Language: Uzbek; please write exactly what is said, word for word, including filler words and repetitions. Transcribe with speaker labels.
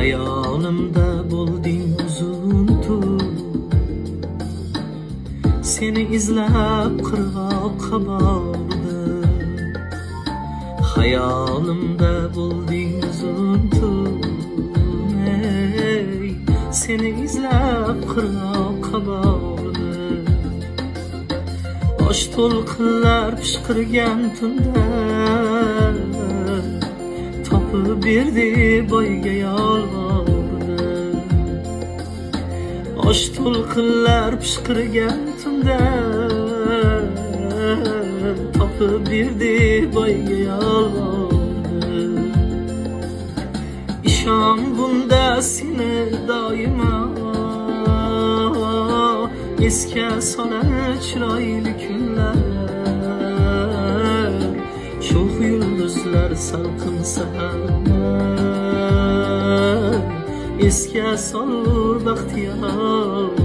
Speaker 1: Hayolimda bo'lding uzun tur, seni izlab qirg'oqqa bordim. Hayolimda bo'lding uzun tur, ey, seni izlab qirg'oqqa bordim. Osh to'lqinlar pishqirgan tunda topib berdi boyga yolvordim. Osh to'lqinlar pishqirgan tunda topib berdi boyga yolvordim. İshon bunda seni doimo esga solar chiroyli kunlar. Sho'x yulduzlar salqin saharlar esga solur baxtiyor